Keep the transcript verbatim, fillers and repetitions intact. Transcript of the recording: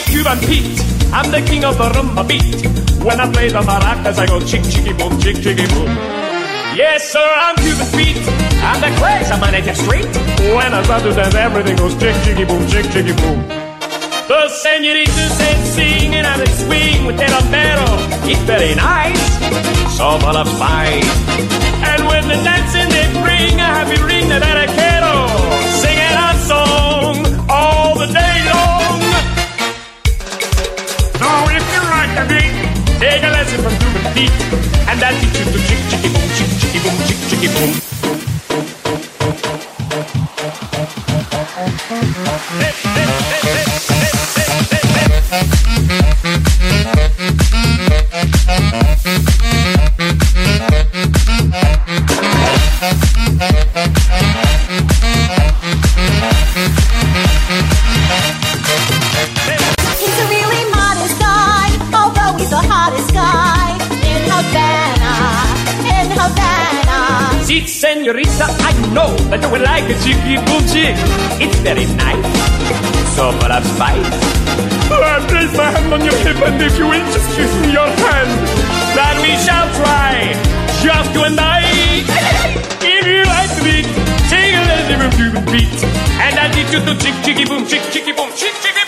Cuban Pete. I'm the king of the rumba beat. When I play the maracas, I go chick, chicky, boom, chick, chicky, boom. Yes, sir, I'm Cuban Pete. I'm the craze on my native street. When I start to dance, everything goes chick, chicky, boom, chick, chicky, boom. The senoritas they sing and they swing with their bombero. It's very nice, so full of spice. And when the dancing they bring a happy ring that I quiero, singing a song all the day long. So if you like the beat, take a lesson from Cuban Pete, and that teach you to chick, chicky, boom, chick, chicky, boom, chick, chicky, boom. Hey, hey, hey, hey, hey. He's a really modest guy, although he's the hottest guy in Havana, in Havana. See, senorita, I know that you will like a chicky boom chick. It's very nice, so full of spice. I place my hand on your hip, and if you will just kiss me your hand, that we shall try, just you and I. If you like the beat, take a little Cuban beat, and I'll teach you to chick, chicky, boom, chick, chicky, boom, chick, chicky.